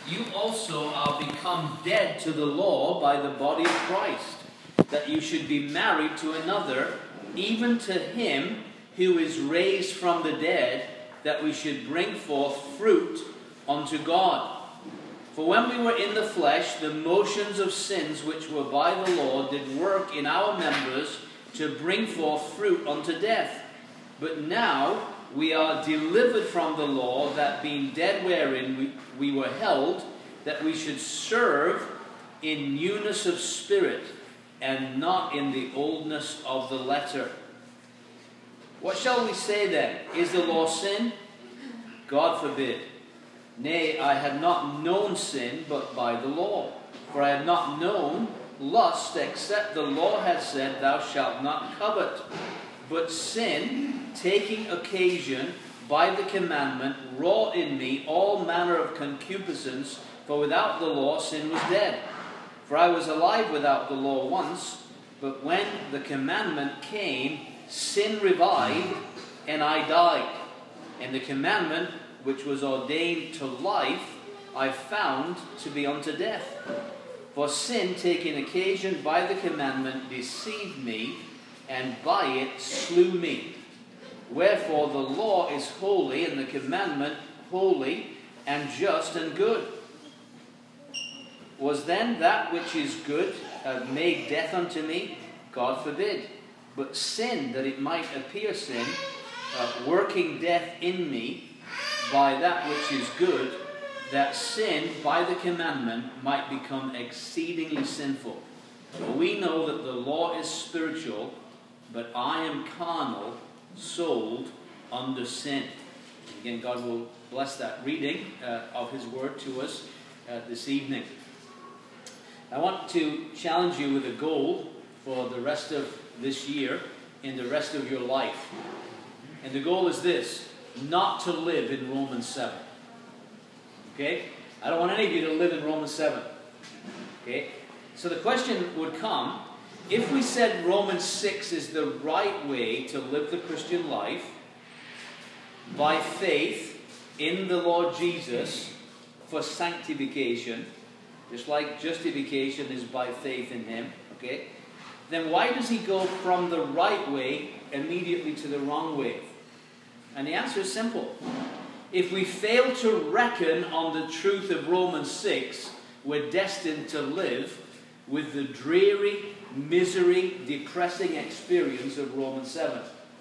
you also are become dead to the law by the body of Christ, that you should be married to another, even to him who is raised from the dead, that we should bring forth fruit unto God. For when we were in the flesh, the motions of sins which were by the law did work in our members to bring forth fruit unto death. But now we are delivered from the law, that being dead wherein we were held, that we should serve in newness of spirit, and not in the oldness of the letter. What shall we say then? Is the law sin? God forbid. Nay, I had not known sin but by the law. For I had not known lust, except the law had said, Thou shalt not covet. But sin, taking occasion by the commandment, wrought in me all manner of concupiscence, for without the law sin was dead. For I was alive without the law once, but when the commandment came, sin revived, and I died. And the commandment which was ordained to life, I found to be unto death. For sin, taking occasion by the commandment, deceived me, and by it slew me. Wherefore the law is holy, and the commandment holy, and just, and good. Was then that which is good made death unto me? God forbid. But sin, that it might appear sin, working death in me, by that which is good, that sin by the commandment might become exceedingly sinful. For we know that the law is spiritual, but I am carnal, sold under sin. Again, God will bless that reading of His Word to us this evening. I want to challenge you with a goal for the rest of this year and the rest of your life. And the goal is this: not to live in Romans 7. Okay? I don't want any of you to live in Romans 7. Okay? So the question would come, if we said Romans 6 is the right way to live the Christian life, by faith in the Lord Jesus for sanctification, just like justification is by faith in Him, okay? Then why does he go from the right way immediately to the wrong way? And the answer is simple. If we fail to reckon on the truth of Romans 6, we're destined to live with the dreary, misery, depressing experience of Romans 7.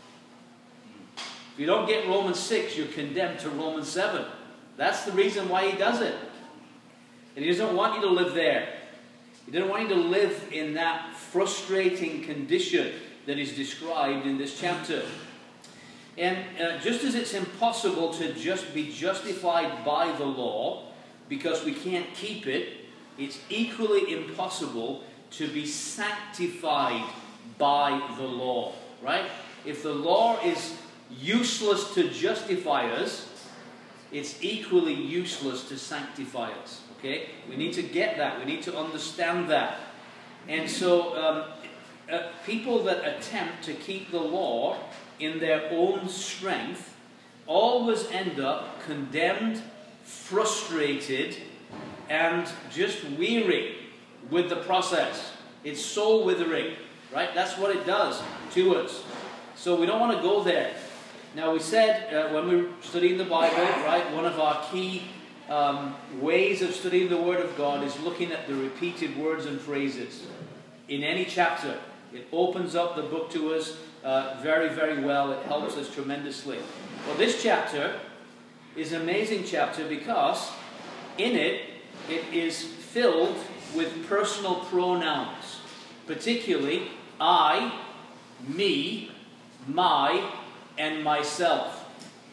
If you don't get Romans 6, you're condemned to Romans 7. That's the reason why he does it. And he doesn't want you to live there. He doesn't want you to live in that frustrating condition that is described in this chapter. And just as it's impossible to just be justified by the law because we can't keep it, it's equally impossible to be sanctified by the law, right? If the law is useless to justify us, it's equally useless to sanctify us, okay? We need to get that. We need to understand that. And so people that attempt to keep the law in their own strength always end up condemned, frustrated, and just weary with the process. It's soul withering, right? That's what it does to us. So we don't want to go there. Now we said when we were studying the Bible, right, one of our key ways of studying the Word of God is looking at the repeated words and phrases in any chapter. It opens up the book to us very, very well. It helps us tremendously. Well, this chapter is an amazing chapter because in it, it is filled with personal pronouns, particularly I, me, my, and myself.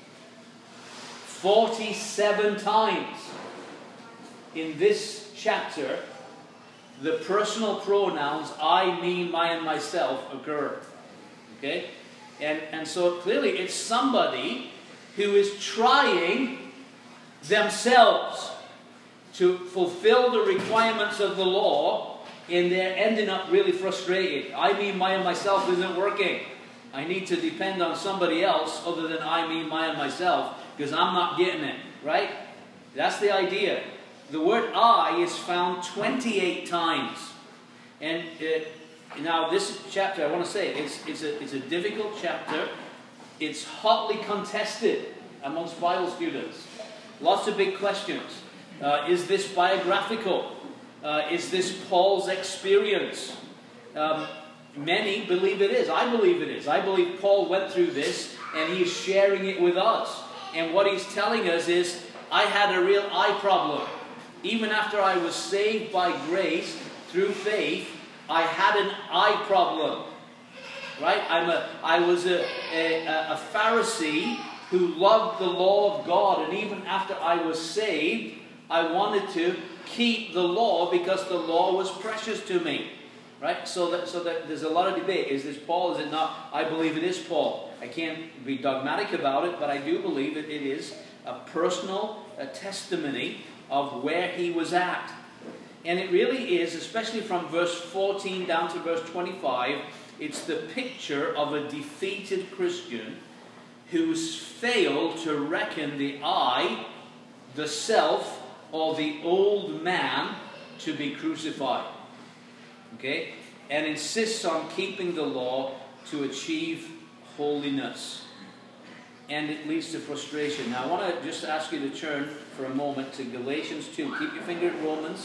47 times in this chapter, the personal pronouns I, me, my, and myself occur. Okay? And so clearly it's somebody who is trying themselves to fulfill the requirements of the law, and they're ending up really frustrated. I, me, my, and myself isn't working. I need to depend on somebody else other than I, me, my, and myself, because I'm not getting it, right? That's the idea. the word I is found 28 times. And now this chapter, I want to say, it's a difficult chapter. It's hotly contested amongst Bible students. Lots of big questions. Is this biographical? Is this Paul's experience? Many believe it is. I believe it is. I believe Paul went through this and he is sharing it with us. And what he's telling us is, I had a real I problem. Even after I was saved by grace through faith, I had an I problem. Right? I was a Pharisee who loved the law of God, and even after I was saved, I wanted to keep the law because the law was precious to me. Right? So that there's a lot of debate. Is this Paul? Is it not? I believe it is Paul. I can't be dogmatic about it, but I do believe that it is a personal testimony of where he was at. And it really is, especially from verse 14 down to verse 25, it's the picture of a defeated Christian who's failed to reckon the I, the self, or the old man to be crucified. Okay? And insists on keeping the law to achieve holiness. And it leads to frustration. Now I want to just ask you to turn for a moment to Galatians 2. Keep your finger at Romans.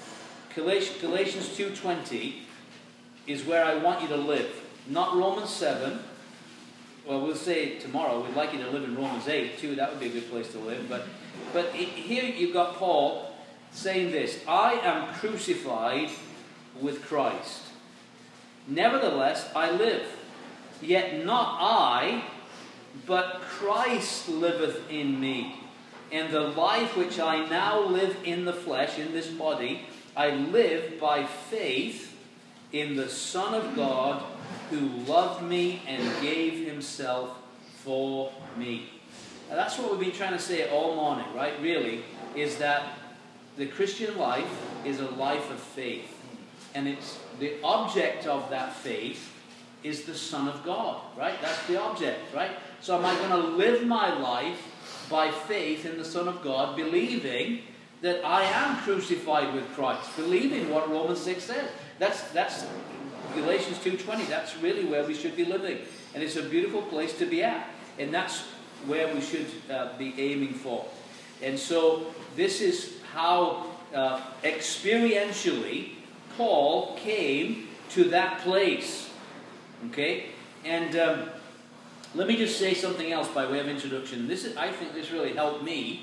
Galatians 2:20 is where I want you to live. Not Romans 7. Well, we'll say tomorrow we'd like you to live in Romans 8 too. That would be a good place to live. But here you've got Paul saying this. I am crucified with Christ. Nevertheless, I live. Yet not I, but Christ liveth in me. And the life which I now live in the flesh, in this body, I live by faith in the Son of God who loved me and gave himself for me. Now that's what we've been trying to say all morning, right? Really, is that the Christian life is a life of faith. And it's the object of that faith is the Son of God, right? That's the object, right? So am I going to live my life by faith in the Son of God, believing that I am crucified with Christ, believing what Romans 6 says? That's Galatians 2:20. That's really where we should be living. And it's a beautiful place to be at. And that's where we should be aiming for. And so this is how experientially Paul came to that place. Okay? And let me just say something else by way of introduction. I think this really helped me.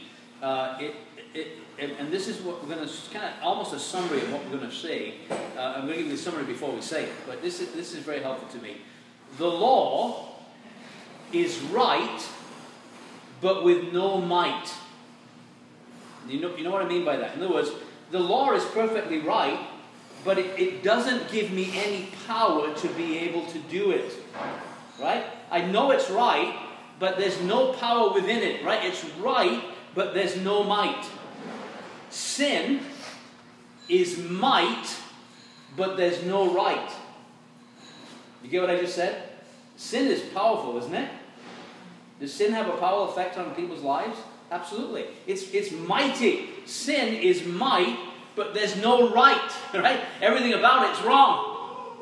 And this is what we're going to, kind of almost a summary of what we're going to say. I'm going to give you a summary before we say it, but this is very helpful to me. The law is right, but with no might. You know what I mean by that? In other words, the law is perfectly right, but it doesn't give me any power to be able to do it. Right? I know it's right, but there's no power within it. Right? It's right, but there's no might. Sin is might, but there's no right. You get what I just said? Sin is powerful, isn't it? Does sin have a powerful effect on people's lives? Absolutely. It's mighty. Sin is might, but there's no right. Right? Everything about it's wrong.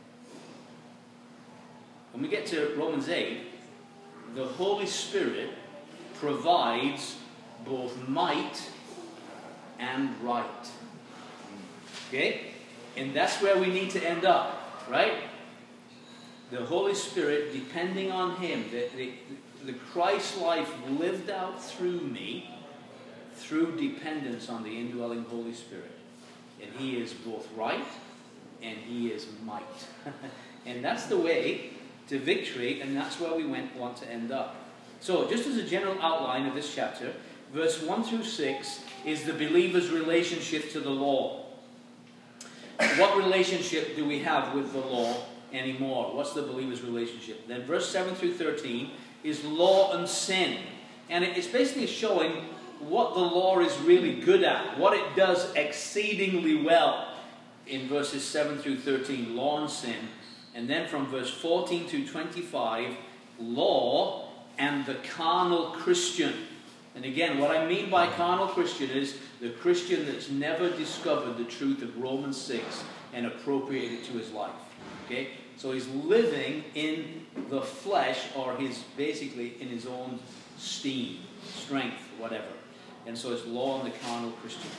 When we get to Romans 8, the Holy Spirit provides both might and right. Okay? And that's where we need to end up, right? The Holy Spirit, depending on Him, the Christ life lived out through me, through dependence on the indwelling Holy Spirit. And He is both right and He is might. And that's the way to victory, and that's where we want to end up. So, just as a general outline of this chapter, verse 1 through 6 is the believer's relationship to the law. What relationship do we have with the law anymore? What's the believer's relationship? Then verse 7 through 13 is law and sin. And it's basically showing what the law is really good at, what it does exceedingly well in verses 7 through 13, law and sin. And then from verse 14 to 25, law and the carnal Christian. And again, what I mean by carnal Christian is the Christian that's never discovered the truth of Romans 6 and appropriated it to his life. Okay? So he's living in the flesh, or he's basically in his own steam, strength, whatever. And so it's law and the carnal Christian.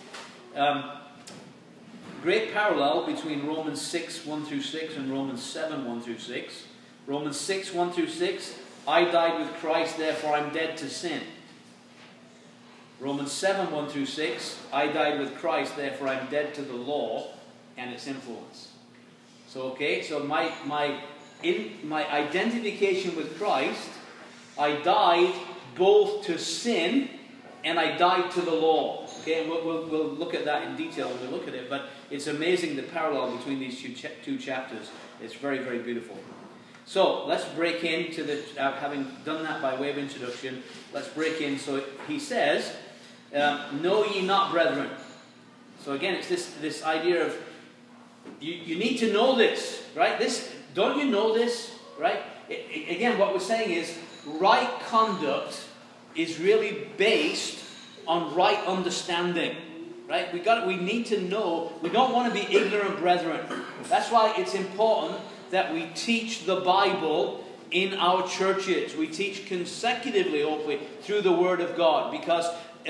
Great parallel between Romans 6, 1 through 6 and Romans 7, 1 through 6. Romans 6, 1 through 6, I died with Christ, therefore I'm dead to sin. Romans 7, 1 through 6, I died with Christ, therefore I'm dead to the law and its influence. So, so my identification with Christ, I died both to sin and I died to the law. Okay, and we'll look at that in detail when we look at it, but it's amazing the parallel between these two chapters. It's very, very beautiful. So, let's break into the, having done that by way of introduction, let's break in. So, he says, know ye not, brethren. So again, it's this idea of, you need to know this, right? Don't you know this, right? Again, what we're saying is, right conduct is really based on right understanding, right? We need to know. We don't want to be ignorant brethren. That's why it's important that we teach the Bible in our churches. We teach consecutively, hopefully, through the Word of God, because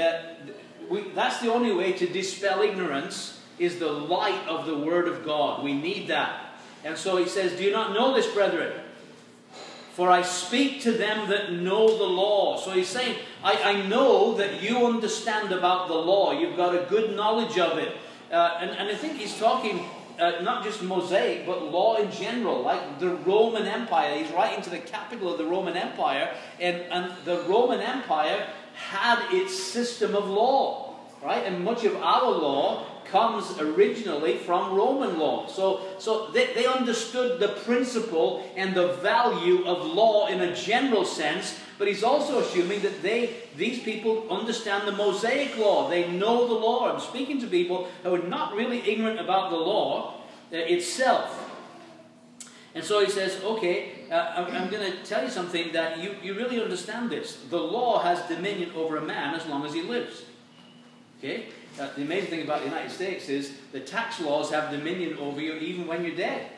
that's the only way to dispel ignorance, is the light of the Word of God. We need that. And so he says, do you not know this, brethren? For I speak to them that know the law. So he's saying, I know that you understand about the law. You've got a good knowledge of it. And I think he's talking not just Mosaic, but law in general, like the Roman Empire. He's writing to the capital of the Roman Empire. And the Roman Empire had its system of law, right? And much of our law comes originally from Roman law. So they understood the principle and the value of law in a general sense, but he's also assuming that these people understand the Mosaic law. They know the law. I'm speaking to people who are not really ignorant about the law itself. And so he says, okay, I'm going to tell you something that you really understand this. The law has dominion over a man as long as he lives. Okay? The amazing thing about the United States is the tax laws have dominion over you even when you're dead.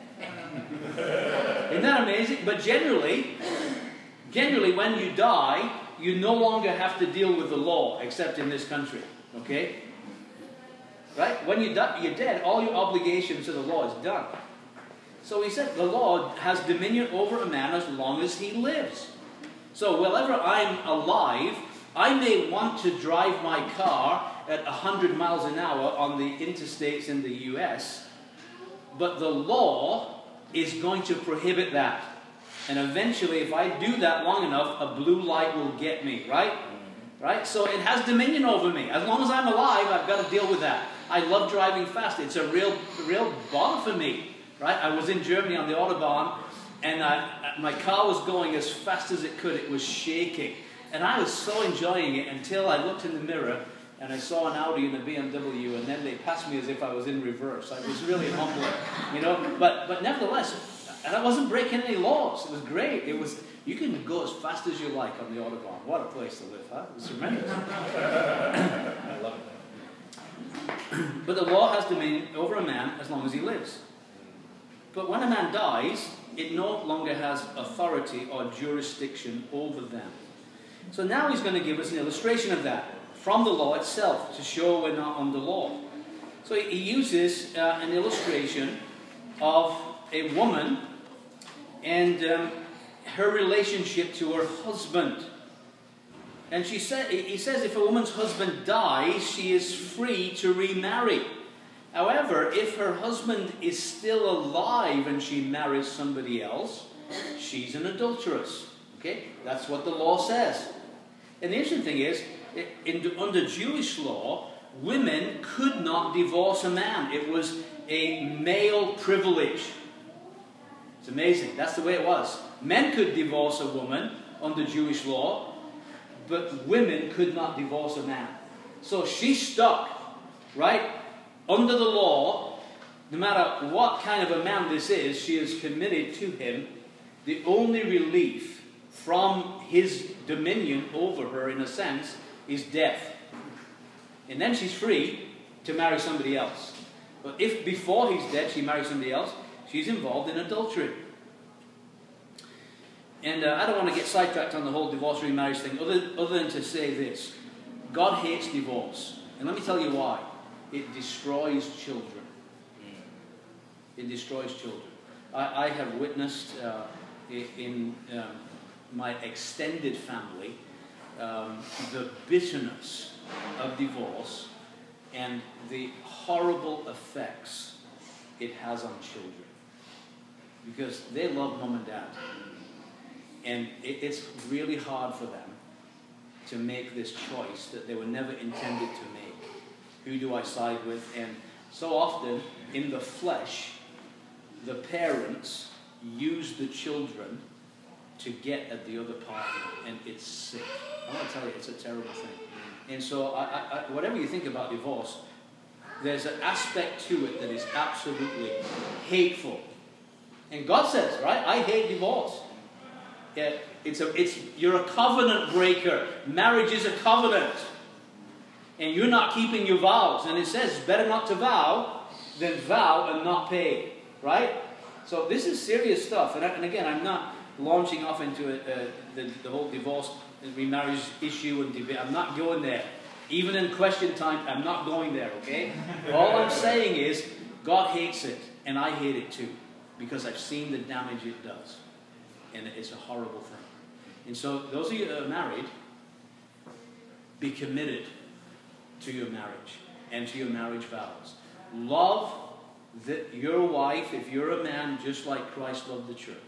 Isn't that amazing? But generally, when you die, you no longer have to deal with the law, except in this country. Okay? Right? When you're dead, all your obligations to the law is done. So he said the law has dominion over a man as long as he lives. So whenever I'm alive, I may want to drive my car at 100 miles an hour on the interstates in the US, but the law is going to prohibit that. And eventually, if I do that long enough, a blue light will get me, right? Right? So it has dominion over me. As long as I'm alive, I've got to deal with that. I love driving fast. It's a real bother for me, right? I was in Germany on the Autobahn, and my car was going as fast as it could. It was shaking. And I was so enjoying it until I looked in the mirror and I saw an Audi and a BMW, and then they passed me as if I was in reverse. I was really humbling, you know. But nevertheless, and I wasn't breaking any laws. It was great. You can go as fast as you like on the Autobahn. What a place to live, huh? It was tremendous. I love it. But the law has dominion over a man as long as he lives. But when a man dies, it no longer has authority or jurisdiction over them. So now he's going to give us an illustration of that from the law itself to show we're not under law. So he uses an illustration of a woman and her relationship to her husband. And he says if a woman's husband dies, she is free to remarry. However, if her husband is still alive and she marries somebody else, she's an adulteress. Okay? That's what the law says. And the interesting thing is, under Jewish law, women could not divorce a man. It was a male privilege. It's amazing. That's the way it was. Men could divorce a woman under Jewish law, but women could not divorce a man. So she's stuck, right? Under the law, no matter what kind of a man this is, she is committed to him. The only relief from his dominion over her, in a sense, is death. And then she's free to marry somebody else. But if before he's dead she marries somebody else, she's involved in adultery. And I don't want to get sidetracked on the whole divorce remarriage thing, other than to say this. God hates divorce. And let me tell you why. It destroys children. It destroys children. I have witnessed in my extended family the bitterness of divorce and the horrible effects it has on children. Because they love mom and dad. And it's really hard for them to make this choice that they were never intended to make. Who do I side with? And so often, in the flesh, the parents use the children to get at the other partner, and it's sick. I want to tell you, it's a terrible thing. And so, whatever you think about divorce, there's an aspect to it that is absolutely hateful. And God says, right, I hate divorce. You're a covenant breaker. Marriage is a covenant. And you're not keeping your vows. And it says it's better not to vow than vow and not pay. Right? So this is serious stuff. And again, I'm not launching off into the whole divorce and remarriage issue and debate. I'm not going there. Even in question time, I'm not going there, okay? All I'm saying is, God hates it, and I hate it too. Because I've seen the damage it does. And it's a horrible thing. And so, those of you that are married, be committed to your marriage and to your marriage vows. Love your wife, if you're a man, just like Christ loved the church.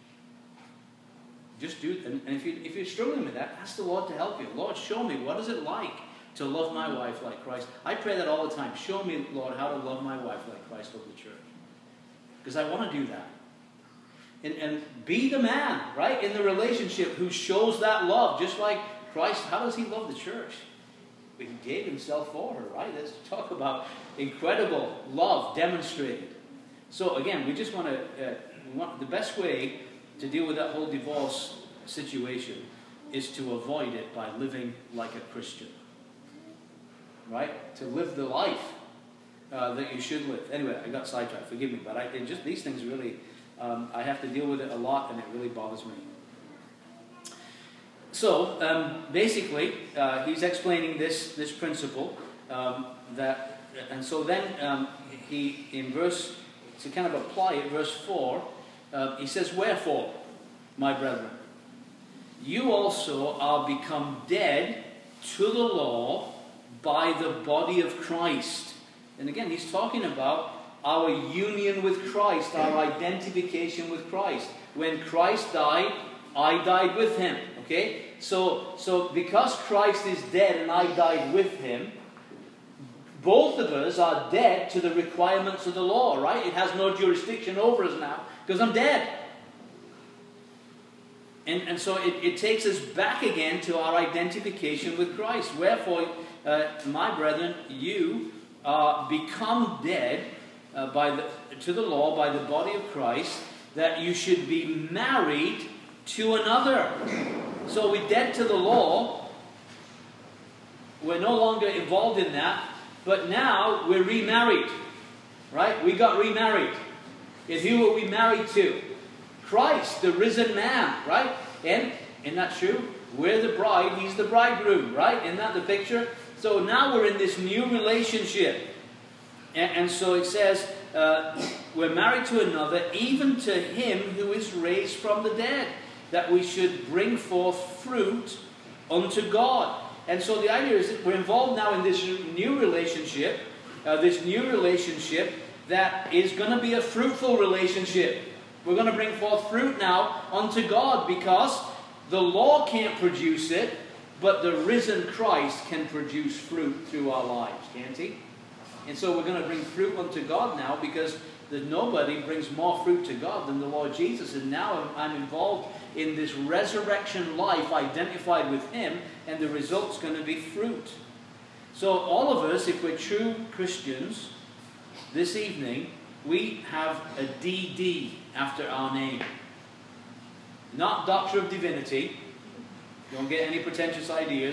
Just do it. And if you're struggling with that, ask the Lord to help you. Lord, show me, what is it like to love my wife like Christ? I pray that all the time. Show me, Lord, how to love my wife like Christ loved the church. Because I want to do that. And be the man, right, in the relationship who shows that love. Just like Christ, how does he love the church? He gave himself for her, right? Let's talk about incredible love demonstrated. So again, we just want to, the best way to deal with that whole divorce situation is to avoid it by living like a Christian. Right? To live the life that you should live. Anyway, I got sidetracked, forgive me, but these things really, I have to deal with it a lot, and it really bothers me. So, basically, he's explaining this principle, and so then he, in verse, to kind of apply it, verse 4, he says, "Wherefore, my brethren, you also are become dead to the law by the body of Christ." And again, he's talking about our union with Christ, our identification with Christ. When Christ died, I died with him. Okay? So because Christ is dead and I died with him, both of us are dead to the requirements of the law, right? It has no jurisdiction over us now because I'm dead. And so it takes us back again to our identification with Christ. Wherefore, my brethren, you become dead to the law by the body of Christ, that you should be married to another. So we're dead to the law. We're no longer involved in that. But now we're remarried. Right? We got remarried. And who are we married to? Christ, the risen man. Right? And isn't that true? We're the bride. He's the bridegroom. Right? Isn't that the picture? So now we're in this new relationship. And so it says, we're married to another, even to him who is raised from the dead, that we should bring forth fruit unto God. And so the idea is that we're involved now in this new relationship that is going to be a fruitful relationship. We're going to bring forth fruit now unto God, because the law can't produce it, but the risen Christ can produce fruit through our lives, can't he? And so we're going to bring fruit unto God now, because nobody brings more fruit to God than the Lord Jesus. And now I'm involved in this resurrection life, identified with him, and the result's going to be fruit. So all of us, if we're true Christians, this evening, we have a DD after our name. Not Doctor of Divinity. Don't get any pretentious ideas.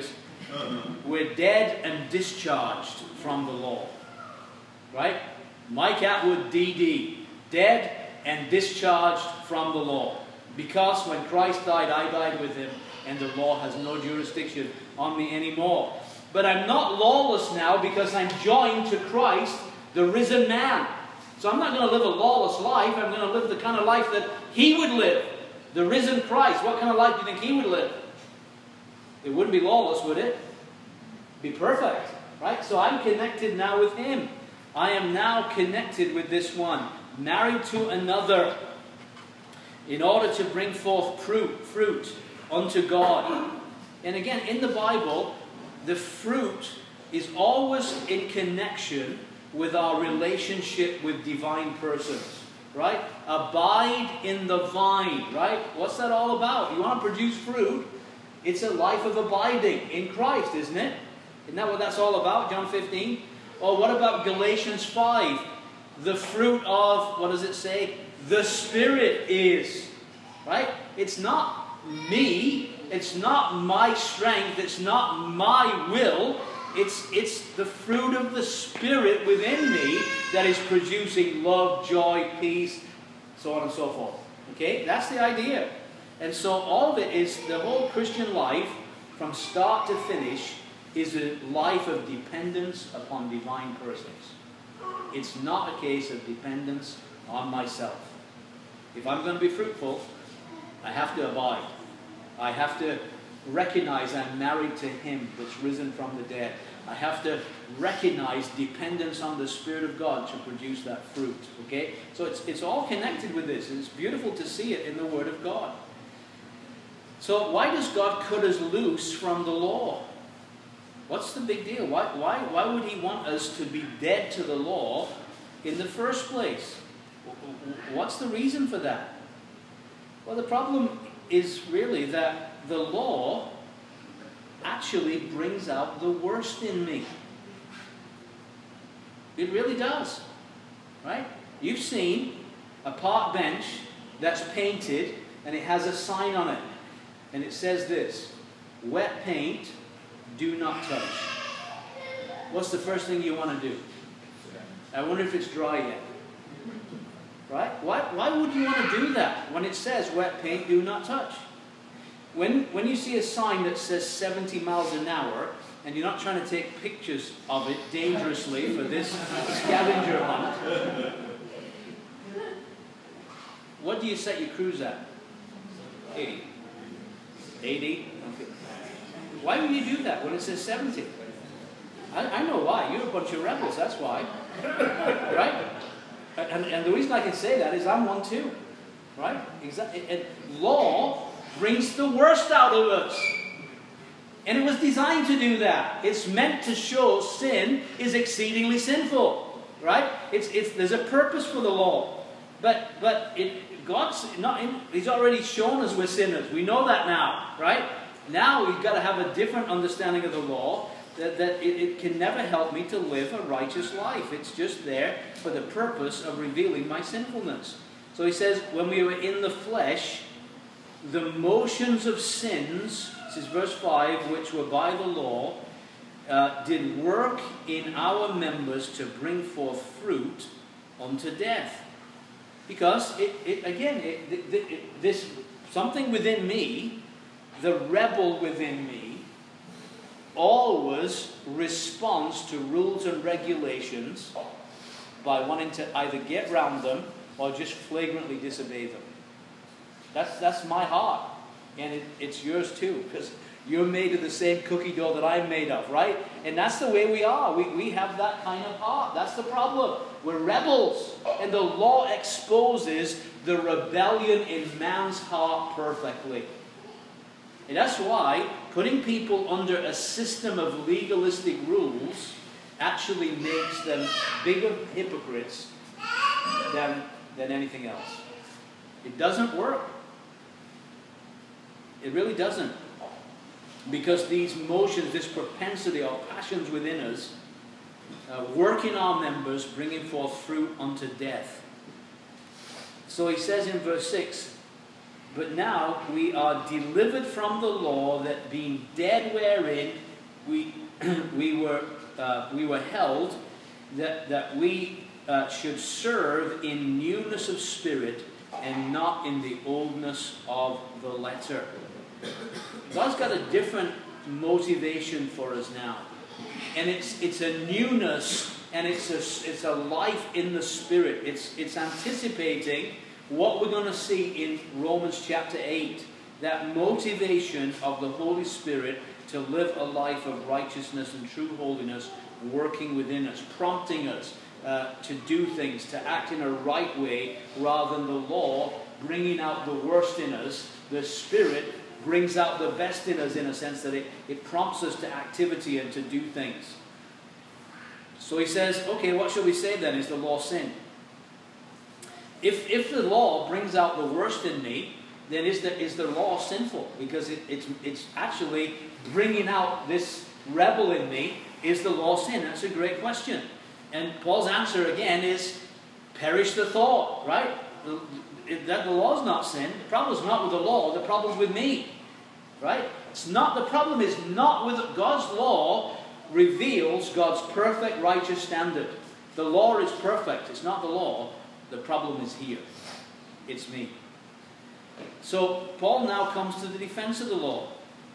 We're dead and discharged from the law. Right? Mike Atwood, DD. Dead and discharged from the law. Because when Christ died, I died with him, and the law has no jurisdiction on me anymore. But I'm not lawless now because I'm joined to Christ, the risen man. So I'm not going to live a lawless life. I'm going to live the kind of life that he would live. The risen Christ. What kind of life do you think he would live? It wouldn't be lawless, would it? Be perfect. Right? So I'm connected now with him. I am now connected with this one. Married to another. In order to bring forth fruit unto God. And again, in the Bible, the fruit is always in connection with our relationship with divine persons. Right? Abide in the vine. Right? What's that all about? You want to produce fruit? It's a life of abiding in Christ, isn't it? Isn't that what that's all about? John 15? Or what about Galatians 5? The fruit of, what does it say? The Spirit is. Right? It's not me. It's not my strength. It's not my will. It's the fruit of the Spirit within me that is producing love, joy, peace, so on and so forth. Okay? That's the idea. And so all of it is, the whole Christian life, from start to finish, is a life of dependence upon divine persons. It's not a case of dependence on myself. If I'm going to be fruitful, I have to abide. I have to recognize I'm married to him that's risen from the dead. I have to recognize dependence on the Spirit of God to produce that fruit. Okay? So it's all connected with this. It's beautiful to see it in the Word of God. So why does God cut us loose from the law? What's the big deal? Why would he want us to be dead to the law in the first place? What's the reason for that? Well, the problem is really that the law actually brings out the worst in me. It really does. Right? You've seen a park bench that's painted and it has a sign on it. And it says this: wet paint, do not touch. What's the first thing you want to do? I wonder if it's dry yet. Right? Why would you want to do that when it says wet paint, do not touch? When you see a sign that says 70 miles an hour, and you're not trying to take pictures of it dangerously for this scavenger hunt, what do you set your cruise at? 80. 80? Okay. Why would you do that when it says 70? I know why. You're a bunch of rebels, that's why. Right? And the reason I can say that is I'm one too. Right? Exactly. And law brings the worst out of us. And it was designed to do that. It's meant to show sin is exceedingly sinful. Right? There's a purpose for the law. But He's already shown us we're sinners. We know that now. Right? Now we've got to have a different understanding of the law. That it can never help me to live a righteous life. It's just there for the purpose of revealing my sinfulness. So he says, when we were in the flesh, the motions of sins, this is verse 5, which were by the law, did work in our members to bring forth fruit unto death. Because, this something within me, the rebel within me, always responds to rules and regulations by wanting to either get round them or just flagrantly disobey them. That's my heart. And it's yours too, because you're made of the same cookie dough that I'm made of, right? And that's the way we are. We have that kind of heart. That's the problem. We're rebels. And the law exposes the rebellion in man's heart perfectly. And that's why putting people under a system of legalistic rules actually makes them bigger hypocrites than anything else. It doesn't work. It really doesn't. Because these motions, this propensity or passions within us, work in our members, bringing forth fruit unto death. So he says in verse 6, but now we are delivered from the law, that being dead wherein we we were held that we should serve in newness of spirit and not in the oldness of the letter. God's got a different motivation for us now, and it's a newness, and it's a life in the spirit. It's anticipating what we're going to see in Romans chapter 8, that motivation of the Holy Spirit to live a life of righteousness and true holiness working within us, prompting us to do things, to act in a right way, rather than the law bringing out the worst in us. The Spirit brings out the best in us, in a sense that it prompts us to activity and to do things. So he says, okay, what shall we say then? Is the law sin? If the law brings out the worst in me, then is the law sinful? Because it's actually bringing out this rebel in me. Is the law sin? That's a great question. And Paul's answer again is, perish the thought, right? That the law is not sin. The problem is not with the law. The problem is with me, right? The problem is not with God's law. Reveals God's perfect righteous standard. The law is perfect. It's not the law. The problem is here. It's me. So Paul now comes to the defense of the law.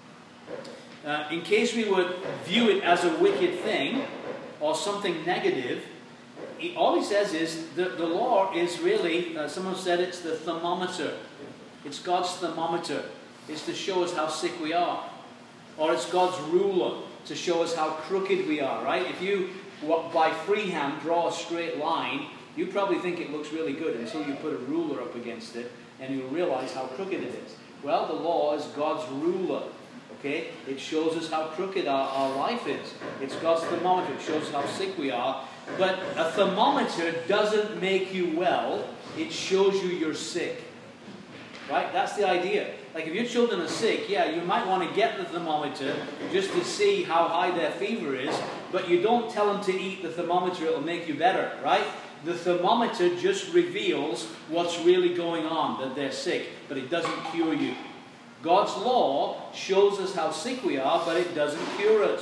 In case we would view it as a wicked thing or something negative, all he says is the law is really, someone said it's the thermometer. It's God's thermometer. It's to show us how sick we are. Or it's God's ruler to show us how crooked we are, right? If you, by freehand, draw a straight line, you probably think it looks really good until you put a ruler up against it, and you'll realize how crooked it is. Well, the law is God's ruler, okay? It shows us how crooked our life is. It's God's thermometer. It shows us how sick we are. But a thermometer doesn't make you well. It shows you you're sick, right? That's the idea. Like if your children are sick, yeah, you might want to get the thermometer just to see how high their fever is, but you don't tell them to eat the thermometer, it'll make you better, right? The thermometer just reveals what's really going on, that they're sick, but it doesn't cure you. God's law shows us how sick we are, but it doesn't cure us.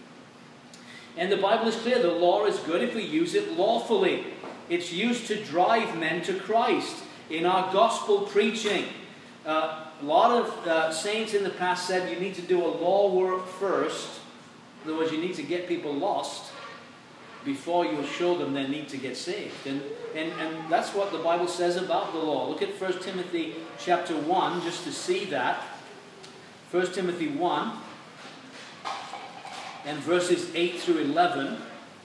And the Bible is clear, the law is good if we use it lawfully. It's used to drive men to Christ in our gospel preaching. A lot of saints in the past said you need to do a law work first. In other words, you need to get people lost before you show them their need to get saved. And that's what the Bible says about the law. Look at 1 Timothy chapter 1 just to see that. 1 Timothy 1 and verses 8 through 11.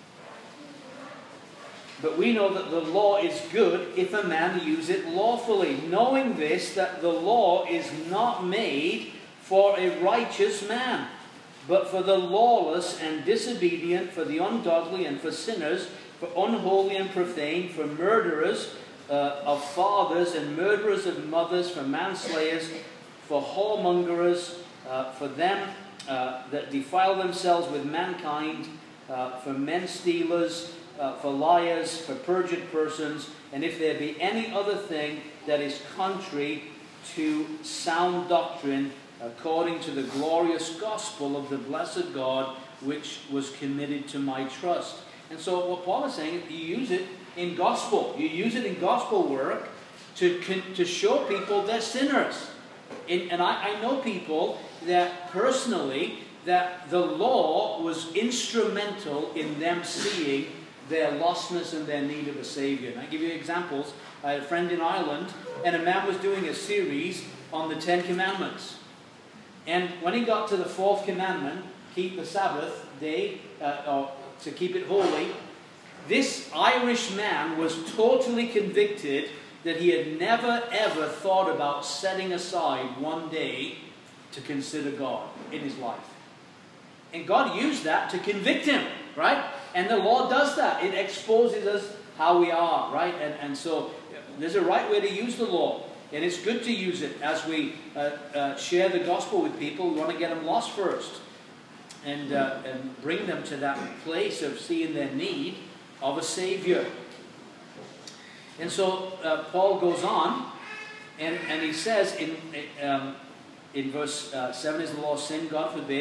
But we know that the law is good if a man use it lawfully, knowing this, that the law is not made for a righteous man, but for the lawless and disobedient, for the ungodly and for sinners, for unholy and profane, for murderers of fathers and murderers of mothers, for manslayers, for whoremongers, for them that defile themselves with mankind, for men stealers, for liars, for perjured persons, and if there be any other thing that is contrary to sound doctrine, according to the glorious gospel of the blessed God, which was committed to my trust. And so what Paul is saying, you use it in gospel. You use it in gospel work to show people they're sinners. And I know people that personally, that the law was instrumental in them seeing their lostness and their need of a Savior. And I give you examples. I had a friend in Ireland, and a man was doing a series on the 10 Commandments. And when he got to the 4th commandment, keep the Sabbath day, or to keep it holy, this Irish man was totally convicted that he had never ever thought about setting aside one day to consider God in his life. And God used that to convict him, right? And the law does that. It exposes us how we are, right? And so there's a right way to use the law. And it's good to use it as we share the gospel with people. We want to get them lost first. And bring them to that place of seeing their need of a Savior. And so Paul goes on, and he says in verse 7, is the law sin? God forbid.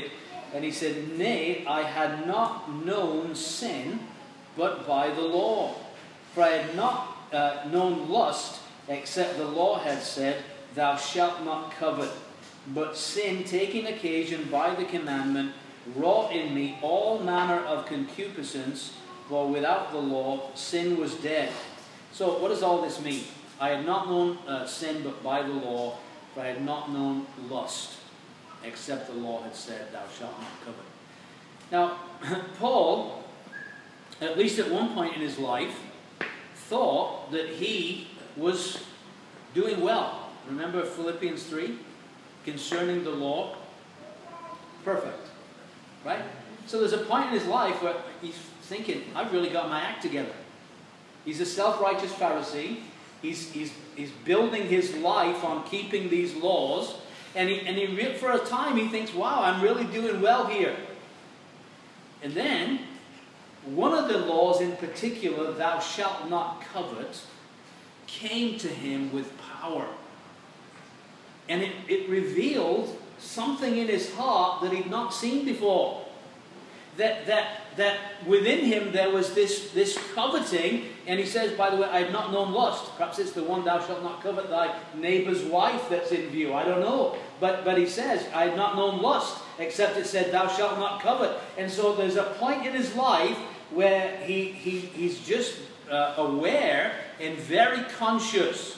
And he said, "Nay, I had not known sin, but by the law. For I had not known lust, except the law had said, Thou shalt not covet. But sin, taking occasion by the commandment, wrought in me all manner of concupiscence, for without the law sin was dead." So what does all this mean? I had not known sin but by the law, for I had not known lust, except the law had said, Thou shalt not covet. Now, Paul, at least at one point in his life, thought that he was doing well. Remember Philippians 3? Concerning the law? Perfect. Right? So there's a point in his life where he's thinking, I've really got my act together. He's a self-righteous Pharisee. He's building his life on keeping these laws. And for a time he thinks, wow, I'm really doing well here. And then, one of the laws in particular, thou shalt not covet, came to him with power. And it revealed something in his heart that he'd not seen before. That within him there was this coveting, and he says, by the way, I had not known lust. Perhaps it's the one, thou shalt not covet thy neighbor's wife, that's in view. I don't know. But he says, I had not known lust, except it said, thou shalt not covet. And so there's a point in his life where he's just aware and very conscious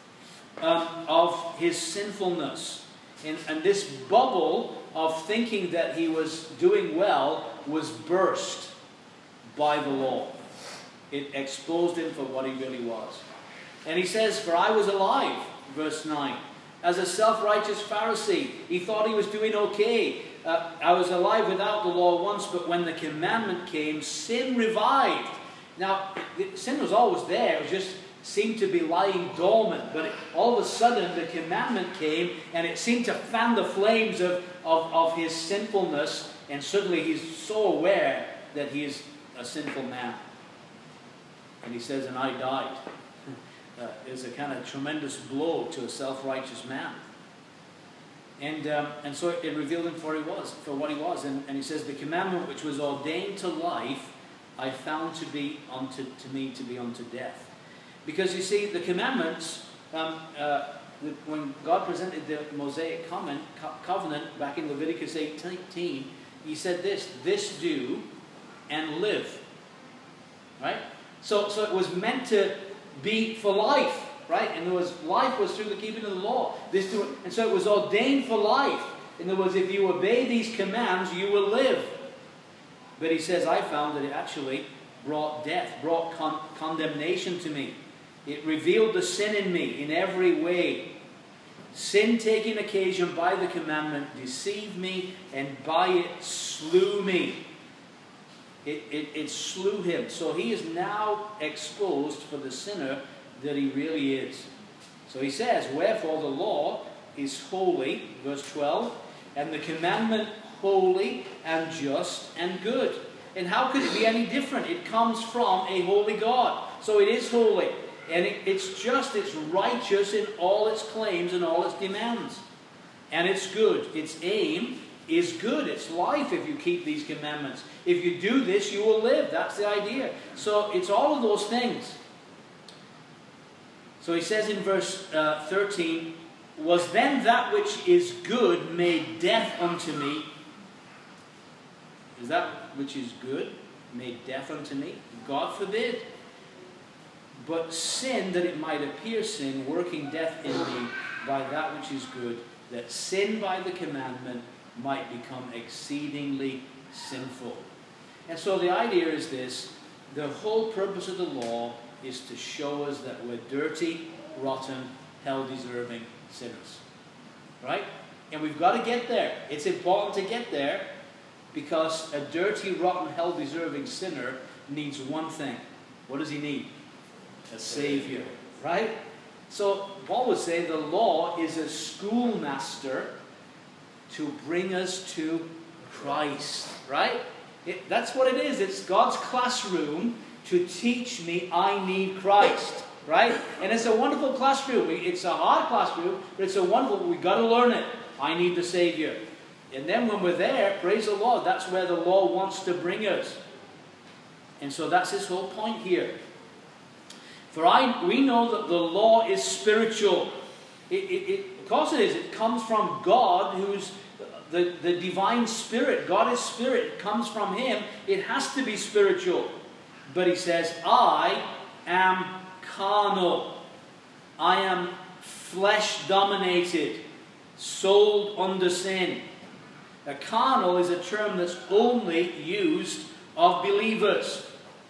of his sinfulness. And this bubble of thinking that he was doing well was burst by the law. It exposed him for what he really was. And he says, for I was alive, verse 9, as a self-righteous Pharisee. He thought he was doing okay. I was alive without the law once, but when the commandment came, sin revived. Now, sin was always there. It just seemed to be lying dormant. But all of a sudden, the commandment came, and it seemed to fan the flames of his sinfulness. And suddenly he's so aware that he is a sinful man. And he says, and I died. It was a kind of tremendous blow to a self-righteous man. And so it revealed him for what he was. And he says, the commandment which was ordained to life, I found to be unto death. Because you see, the commandments, when God presented the Mosaic covenant back in Leviticus 18, he said this do and live. Right? So it was meant to be for life. Right? And life was through the keeping of the law. And so it was ordained for life. In other words, if you obey these commands, you will live. But he says, I found that it actually brought death, brought condemnation to me. It revealed the sin in me in every way. Sin taking occasion by the commandment deceived me, and by it slew me. It slew him. So he is now exposed for the sinner that he really is. So he says, wherefore the law is holy, verse 12, and the commandment holy and just and good. And how could it be any different? It comes from a holy God. So it is holy. And it's just, it's righteous in all its claims and all its demands. And it's good. Its aim is good. It's life if you keep these commandments. If you do this, you will live. That's the idea. So it's all of those things. So he says in verse 13, was then that which is good made death unto me? Is that which is good made death unto me? God forbid. But sin, that it might appear sin, working death in me by that which is good, that sin by the commandment might become exceedingly sinful. And so the idea is this: the whole purpose of the law is to show us that we're dirty, rotten, hell-deserving sinners. Right? And we've got to get there. It's important to get there, because a dirty, rotten, hell-deserving sinner needs one thing. What does he need? A Savior. Right? So Paul would say the law is a schoolmaster to bring us to Christ. Right? That's what it is. It's God's classroom to teach me I need Christ. Right? And it's a wonderful classroom. It's a hard classroom, but it's a wonderful, we've got to learn it. I need the Savior. And then when we're there, praise the Lord, that's where the law wants to bring us. And so that's his whole point here. We know that the law is spiritual. Of course it is. It comes from God, who's the divine spirit. God is spirit. It comes from him. It has to be spiritual. But he says, I am carnal. I am flesh-dominated, sold under sin. A carnal is a term that's only used of believers.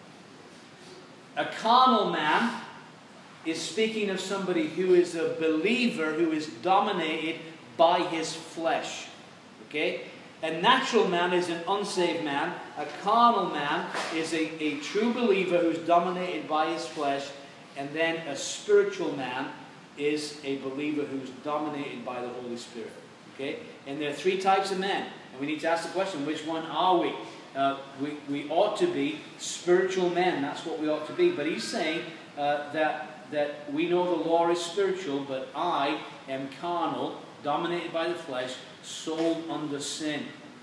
A carnal man is speaking of somebody who is a believer, who is dominated by his flesh. Okay? A natural man is an unsaved man. A carnal man is a true believer who's dominated by his flesh. And then a spiritual man is a believer who's dominated by the Holy Spirit. Okay? And there are three types of men. And we need to ask the question, which one are we? We ought to be spiritual men. That's what we ought to be. But he's saying that we know the law is spiritual, but I am carnal, dominated by the flesh, sold under sin.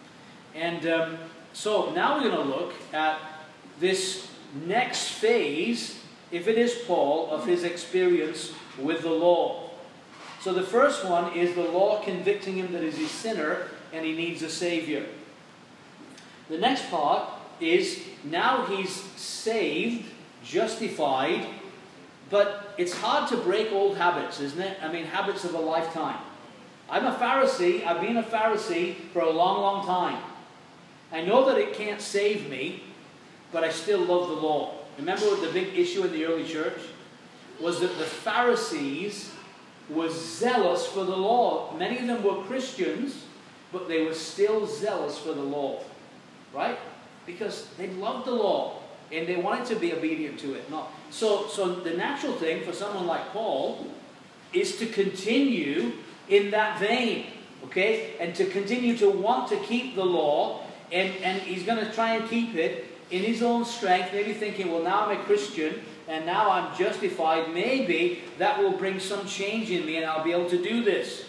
And so now we're going to look at this next phase, if it is Paul, of his experience with the law. So the first one is the law convicting him that he's a sinner and he needs a Savior. The next part is now he's saved, justified, but it's hard to break old habits, isn't it? I mean, habits of a lifetime. I'm a Pharisee. I've been a Pharisee for a long, long time. I know that it can't save me, but I still love the law. Remember what the big issue in the early church was? That the Pharisees were zealous for the law. Many of them were Christians, but they were still zealous for the law. Right? Because they loved the law and they wanted to be obedient to it. So the natural thing for someone like Paul is to continue in that vein. Okay? And to continue to want to keep the law. And he's going to try and keep it in his own strength. Maybe thinking, well, now I'm a Christian and now I'm justified. Maybe that will bring some change in me and I'll be able to do this.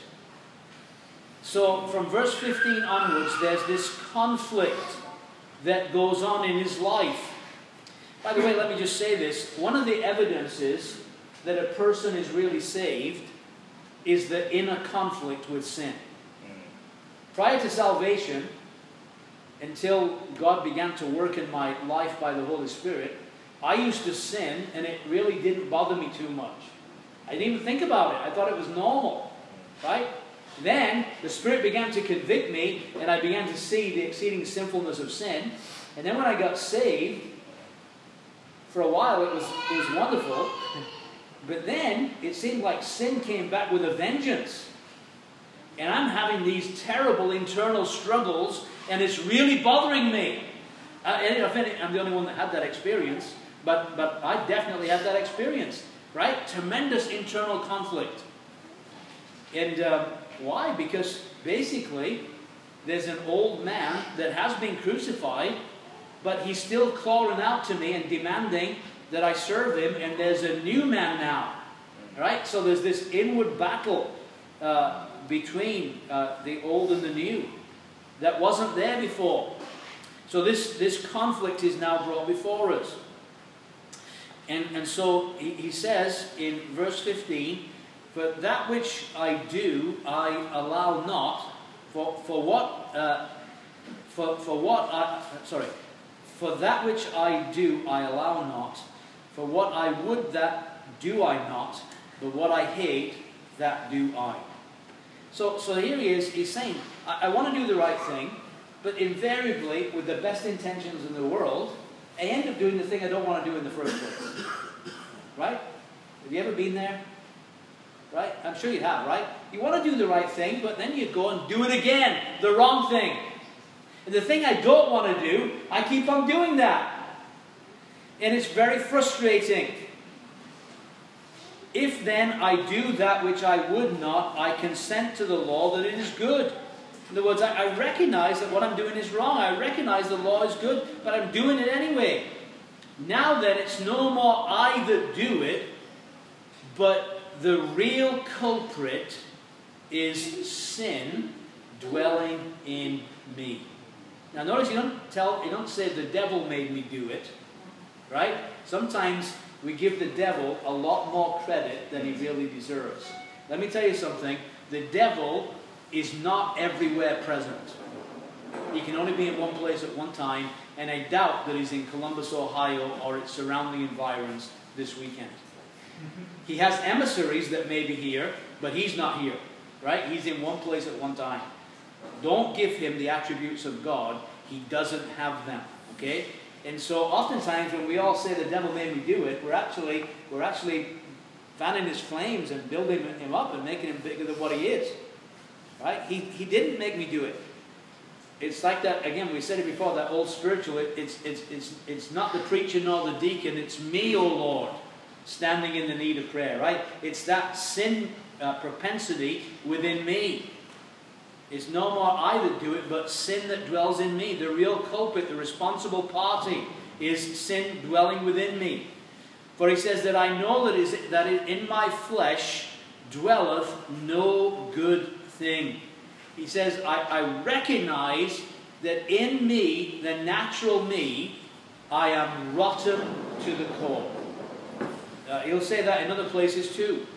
So from verse 15 onwards, there's this conflict that goes on in his life. By the way, let me just say this. One of the evidences that a person is really saved is the inner conflict with sin. Prior to salvation, until God began to work in my life by the Holy Spirit, I used to sin and it really didn't bother me too much. I didn't even think about it. I thought it was normal. Right? Then the Spirit began to convict me and I began to see the exceeding sinfulness of sin. And then when I got saved, for a while it was wonderful. But then it seemed like sin came back with a vengeance. And I'm having these terrible internal struggles and it's really bothering me. I'm the only one that had that experience. But I definitely had that experience. Right? Tremendous internal conflict. And why? Because basically, there's an old man that has been crucified, but he's still clawing out to me and demanding that I serve him, and there's a new man now. Right? So there's this inward battle between the old and the new that wasn't there before. So this conflict is now brought before us. And so he says in verse 15, "For that which I do, I allow not. For that which I do, I allow not. For what I would, that do I not. But what I hate, that do I." So here he is. He's saying, I want to do the right thing, but invariably, with the best intentions in the world, I end up doing the thing I don't want to do in the first place. Right? Have you ever been there? Right? I'm sure you have, right? You want to do the right thing, but then you go and do it again. The wrong thing. And the thing I don't want to do, I keep on doing that. And it's very frustrating. "If then I do that which I would not, I consent to the law that it is good." In other words, I recognize that what I'm doing is wrong. I recognize the law is good, but I'm doing it anyway. Now then, it's no more I that do it, but the real culprit is sin dwelling in me. Now notice you don't say the devil made me do it, right? Sometimes we give the devil a lot more credit than he really deserves. Let me tell you something. The devil is not everywhere present. He can only be in one place at one time, and I doubt that he's in Columbus, Ohio, or its surrounding environs this weekend. He has emissaries that may be here, but he's not here, right? He's in one place at one time. Don't give him the attributes of God. He doesn't have them, okay? And so oftentimes when we all say the devil made me do it, we're actually fanning his flames and building him up and making him bigger than what he is, right? He didn't make me do it. It's like that, again, we said it before, that old spiritual, it's not the preacher nor the deacon, it's me, O Lord, standing in the need of prayer, right? It's that sin propensity within me. It's no more I that do it, but sin that dwells in me. The real culprit, the responsible party, is sin dwelling within me. For he says that I know that in my flesh dwelleth no good thing. He says, I recognize that in me, the natural me, I am rotten to the core. He'll say that in other places too.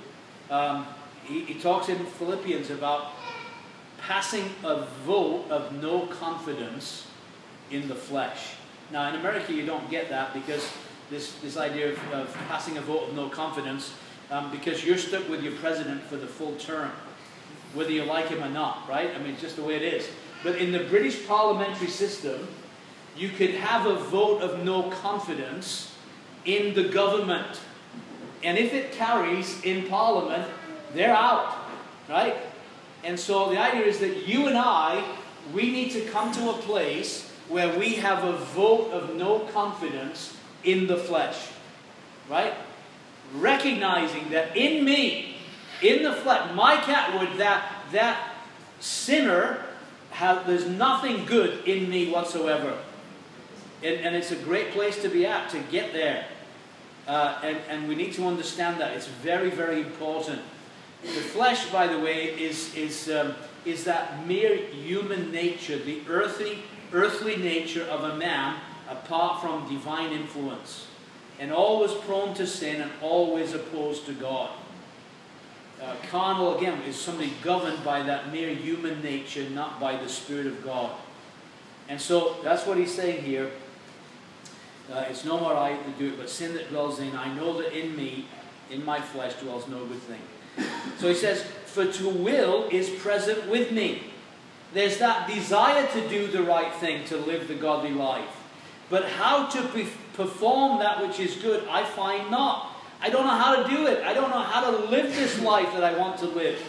He talks in Philippians about passing a vote of no confidence in the flesh. Now in America you don't get that because this idea of passing a vote of no confidence because you're stuck with your president for the full term, whether you like him or not, right? I mean, it's just the way it is. But in the British parliamentary system, you could have a vote of no confidence in the government. And if it carries in Parliament, they're out, right? And so the idea is that you and I, we need to come to a place where we have a vote of no confidence in the flesh, right? Recognizing that in me, in the flesh, my catwood, that sinner, there's nothing good in me whatsoever. And it's a great place to be at, to get there. And we need to understand that. It's very, very important. The flesh, by the way, is that mere human nature, the earthly nature of a man apart from divine influence. And always prone to sin and always opposed to God. Carnal, again, is somebody governed by that mere human nature, not by the Spirit of God. And so that's what he's saying here. It's no more I that do it, but sin that dwells in. I know that in me, in my flesh, dwells no good thing. So he says, for to will is present with me. There's that desire to do the right thing, to live the godly life. But how to perform that which is good, I find not. I don't know how to do it. I don't know how to live this life that I want to live.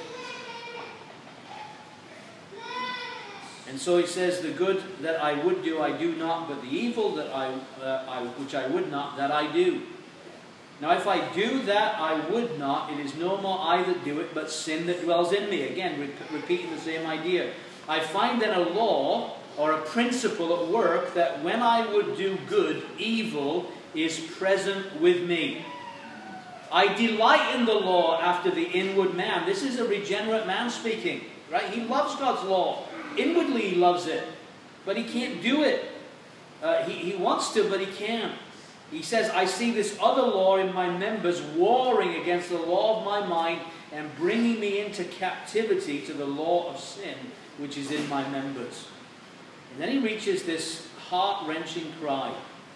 And so he says, the good that I would do, I do not, but the evil that which I would not, that I do. Now if I do that I would not, it is no more I that do it, but sin that dwells in me. Again, repeating the same idea. I find then a law, or a principle at work, that when I would do good, evil is present with me. I delight in the law after the inward man. This is a regenerate man speaking, right? He loves God's law. Inwardly he loves it, but he can't do it. He wants to, but he can't. He says, I see this other law in my members warring against the law of my mind and bringing me into captivity to the law of sin, which is in my members. And then he reaches this heart-wrenching cry.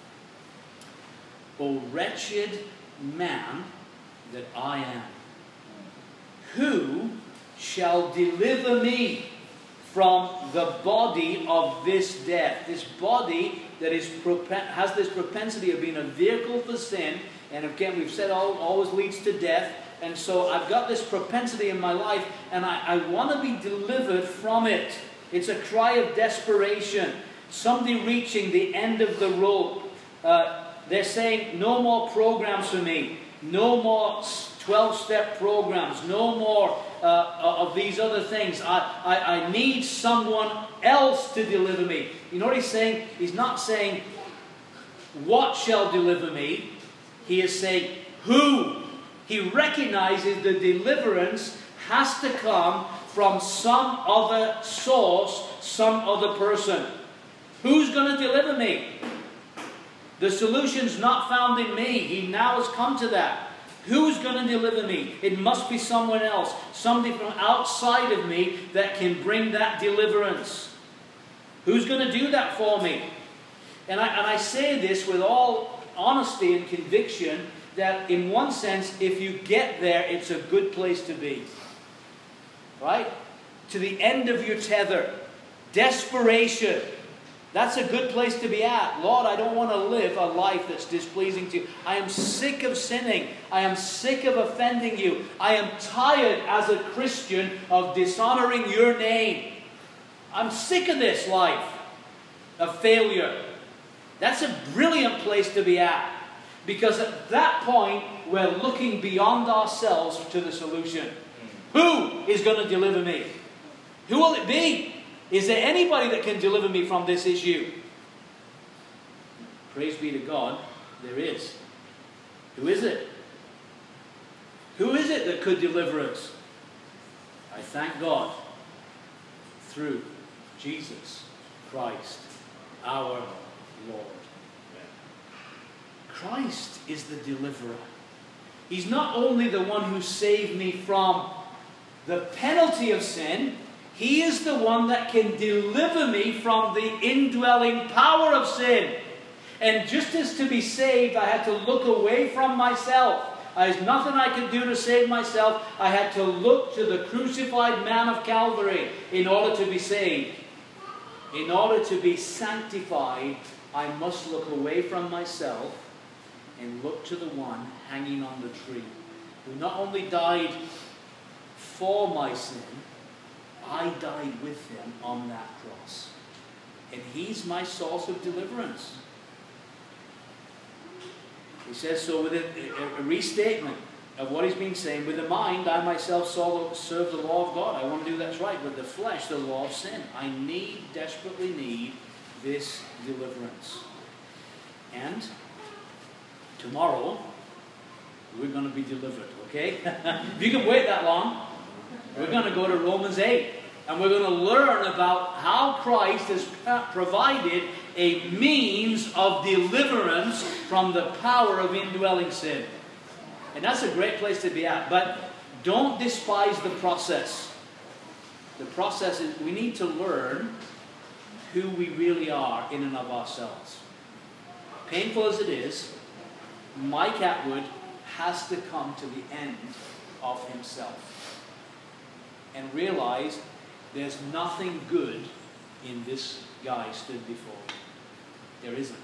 O wretched man that I am, who shall deliver me from the body of this death? This body that has this propensity of being a vehicle for sin, and again we've said always leads to death, and so I've got this propensity in my life, and I want to be delivered from it. It's a cry of desperation. Somebody reaching the end of the rope. They're saying, no more programs for me. No more 12-step programs. No more of these other things. I need someone else to deliver me. You know what he's saying? He's not saying, what shall deliver me? He is saying, who? He recognizes the deliverance has to come from some other source, some other person. Who's going to deliver me? The solution's not found in me. He now has come to that. Who's going to deliver me? It must be someone else. Somebody from outside of me that can bring that deliverance. Who's going to do that for me? And I say this with all honesty and conviction, that in one sense, if you get there, it's a good place to be. Right? To the end of your tether. Desperation. That's a good place to be at. Lord, I don't want to live a life that's displeasing to you. I am sick of sinning. I am sick of offending you. I am tired as a Christian of dishonoring your name. I'm sick of this life of failure. That's a brilliant place to be at. Because at that point, we're looking beyond ourselves to the solution. Who is going to deliver me? Who will it be? Is there anybody that can deliver me from this issue? Praise be to God, there is. Who is it? Who is it that could deliver us? I thank God through Jesus Christ, our Lord. Christ is the deliverer. He's not only the one who saved me from the penalty of sin, He is the one that can deliver me from the indwelling power of sin. And just as to be saved, I had to look away from myself. There's nothing I could do to save myself. I had to look to the crucified man of Calvary in order to be saved. In order to be sanctified, I must look away from myself and look to the one hanging on the tree, who not only died for my sin, I died with Him on that cross. And He's my source of deliverance. He says so with a restatement of what he's been saying. With the mind, I myself serve the law of God. I want to do that's right. With the flesh, the law of sin. I desperately need this deliverance. And tomorrow, we're going to be delivered, okay? If you can wait that long, we're going to go to Romans 8. And we're going to learn about how Christ has provided a means of deliverance from the power of indwelling sin. And that's a great place to be at. But don't despise the process. The process is we need to learn who we really are in and of ourselves. Painful as it is, Mike Atwood has to come to the end of himself and realize there's nothing good in this guy stood before me. There isn't.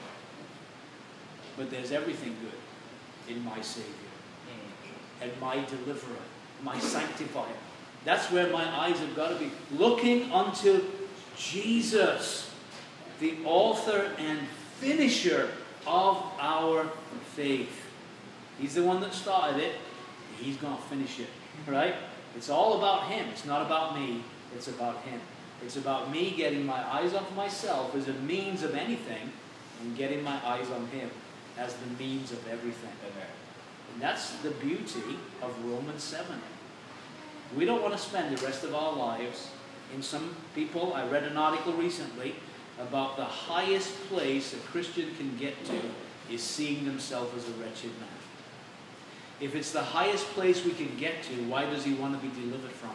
But there's everything good in my Savior and my deliverer, my sanctifier. That's where my eyes have got to be. Looking unto Jesus, the author and finisher of our faith. He's the one that started it. He's going to finish it. Right? It's all about Him. It's not about me. It's about Him. It's about me getting my eyes off myself as a means of anything and getting my eyes on Him as the means of everything. And that's the beauty of Romans 7. We don't want to spend the rest of our lives in some people. I read an article recently about the highest place a Christian can get to is seeing themselves as a wretched man. If it's the highest place we can get to, why does he want to be delivered from it?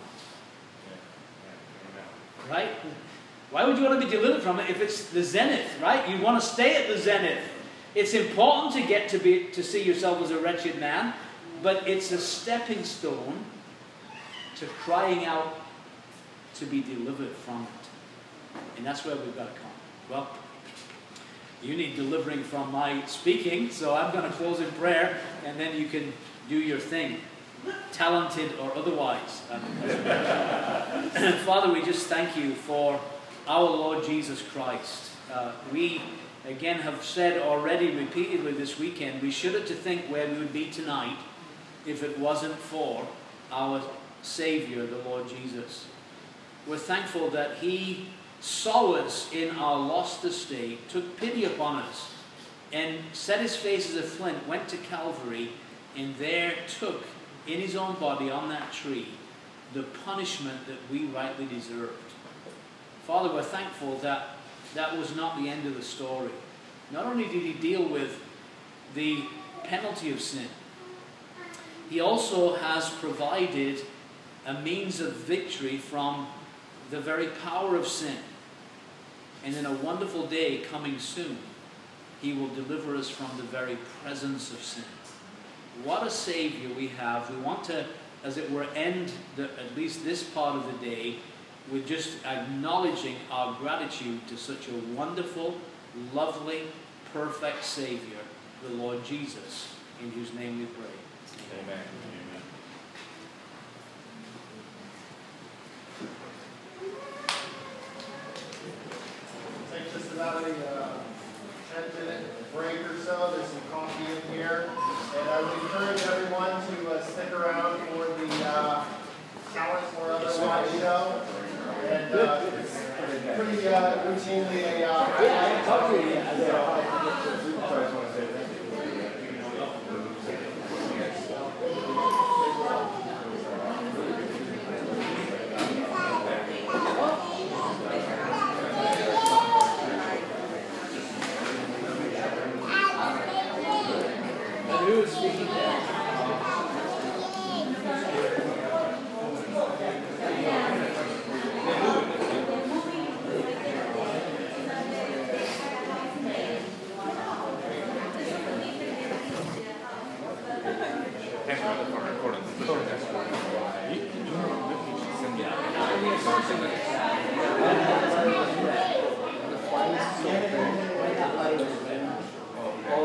Right? Why would you want to be delivered from it if it's the zenith, right? You want to stay at the zenith. It's important to get to see yourself as a wretched man, but it's a stepping stone to crying out to be delivered from it. And that's where we've got to come. Well, you need delivering from my speaking, so I'm going to close in prayer, and then you can do your thing, talented or otherwise. Father, we just thank you for our Lord Jesus Christ. We, again, have said already repeatedly this weekend, we shudder to think where we would be tonight if it wasn't for our Savior, the Lord Jesus. We're thankful that He saw us in our lost estate, took pity upon us, and set His face as a flint, went to Calvary, and there took in His own body on that tree the punishment that we rightly deserved. Father, we're thankful that that was not the end of the story. Not only did he deal with the penalty of sin, he also has provided a means of victory from the very power of sin. And in a wonderful day coming soon, he will deliver us from the very presence of sin. What a Savior we have. We want to, as it were, end at least this part of the day with just acknowledging our gratitude to such a wonderful, lovely, perfect Savior, the Lord Jesus, in whose name we pray. Amen. Take just about a 10-minute break or so. There's some coffee in here. And I would encourage everyone to stick around for the talent or otherwise show. And it's pretty routinely Who is speaking there?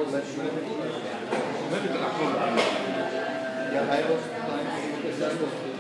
Ja,